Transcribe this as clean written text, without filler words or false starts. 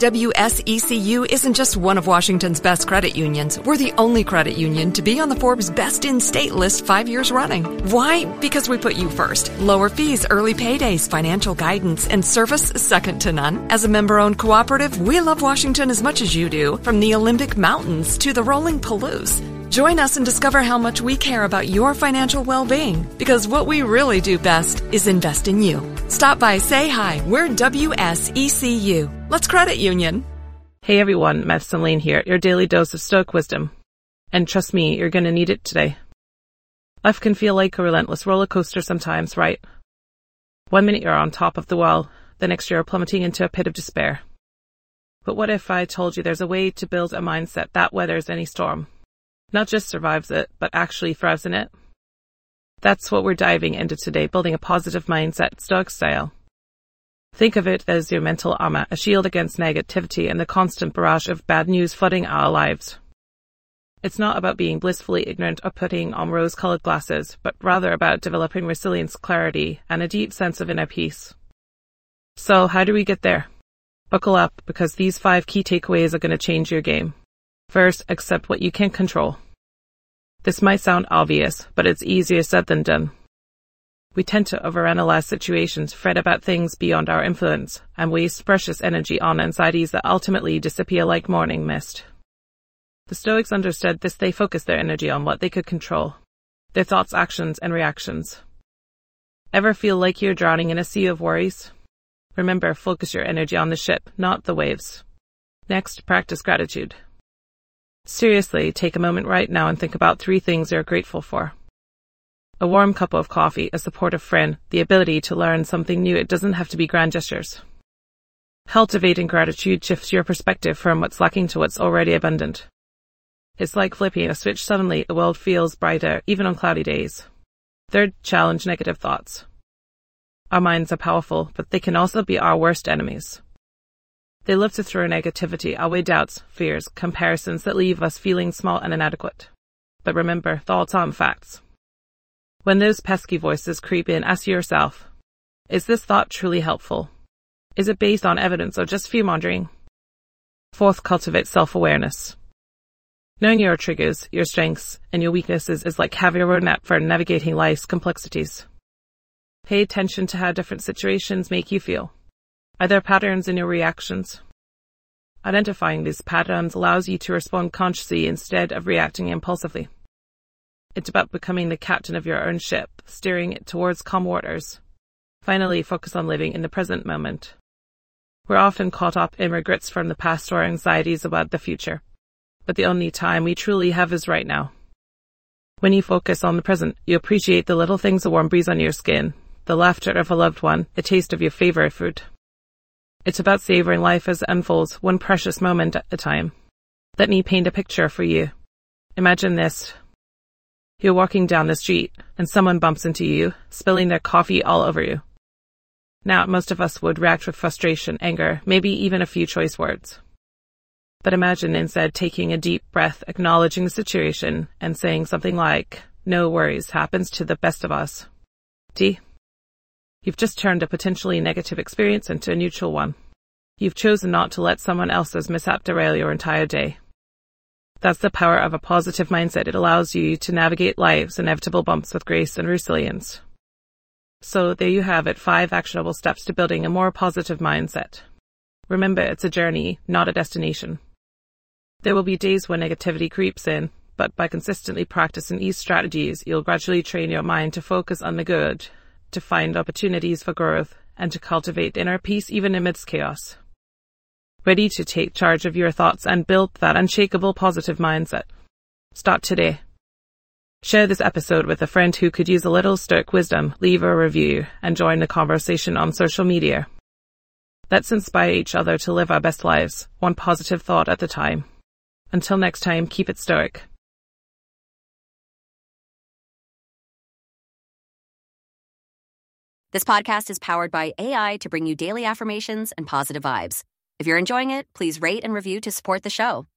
WSECU isn't just one of Washington's best credit unions. We're the only credit union to be on the Forbes Best in State list 5 years running. Why? Because we put you first. Lower fees, early paydays, financial guidance, and service second to none. As a member-owned cooperative, we love Washington as much as you do, from the Olympic Mountains to the rolling Palouse. Join us and discover how much we care about your financial well-being, because what we really do best is invest in you. Stop by, say hi. We're WSECU. Let's credit union. Hey everyone, Madison Lane here, your daily dose of Stoic wisdom. And trust me, you're gonna need it today. Life can feel like a relentless roller coaster sometimes, right? 1 minute you're on top of the wall, the next you're plummeting into a pit of despair. But what if I told you there's a way to build a mindset that weathers any storm? Not just survives it, but actually thrives in it? That's what we're diving into today, building a positive mindset, Stoic style. Think of it as your mental armor, a shield against negativity and the constant barrage of bad news flooding our lives. It's not about being blissfully ignorant or putting on rose-colored glasses, but rather about developing resilience, clarity, and a deep sense of inner peace. So, how do we get there? Buckle up, because these 5 key takeaways are going to change your game. First, accept what you can control. This might sound obvious, but it's easier said than done. We tend to overanalyze situations, fret about things beyond our influence, and waste precious energy on anxieties that ultimately disappear like morning mist. The Stoics understood this. They focused their energy on what they could control, their thoughts, actions, and reactions. Ever feel like you're drowning in a sea of worries? Remember, focus your energy on the ship, not the waves. Next, practice gratitude. Seriously, take a moment right now and think about 3 things you're grateful for. A warm cup of coffee, a supportive friend, the ability to learn something new. It doesn't have to be grand gestures. Cultivating gratitude shifts your perspective from what's lacking to what's already abundant. It's like flipping a switch. Suddenly, the world feels brighter, even on cloudy days. Third, challenge negative thoughts. Our minds are powerful, but they can also be our worst enemies. They love to throw negativity our way, doubts, fears, comparisons that leave us feeling small and inadequate. But remember, thoughts aren't facts. When those pesky voices creep in, ask yourself, is this thought truly helpful? Is it based on evidence or just fear-mongering? Fourth, cultivate self-awareness. Knowing your triggers, your strengths, and your weaknesses is like having a roadmap for navigating life's complexities. Pay attention to how different situations make you feel. Are there patterns in your reactions? Identifying these patterns allows you to respond consciously instead of reacting impulsively. It's about becoming the captain of your own ship, steering it towards calm waters. Finally, focus on living in the present moment. We're often caught up in regrets from the past or anxieties about the future. But the only time we truly have is right now. When you focus on the present, you appreciate the little things, a warm breeze on your skin, the laughter of a loved one, a taste of your favorite food. It's about savoring life as it unfolds, one precious moment at a time. Let me paint a picture for you. Imagine this. You're walking down the street, and someone bumps into you, spilling their coffee all over you. Now, most of us would react with frustration, anger, maybe even a few choice words. But imagine instead taking a deep breath, acknowledging the situation, and saying something like, "No worries, happens to the best of us." You've just turned a potentially negative experience into a neutral one. You've chosen not to let someone else's mishap derail your entire day. That's the power of a positive mindset. It allows you to navigate life's inevitable bumps with grace and resilience. So there you have it, 5 actionable steps to building a more positive mindset. Remember, it's a journey, not a destination. There will be days when negativity creeps in, but by consistently practicing these strategies, you'll gradually train your mind to focus on the good, to find opportunities for growth, and to cultivate inner peace even amidst chaos. Ready to take charge of your thoughts and build that unshakable positive mindset? Start today. Share this episode with a friend who could use a little Stoic wisdom, leave a review, and join the conversation on social media. Let's inspire each other to live our best lives, one positive thought at a time. Until next time, keep it Stoic. This podcast is powered by AI to bring you daily affirmations and positive vibes. If you're enjoying it, please rate and review to support the show.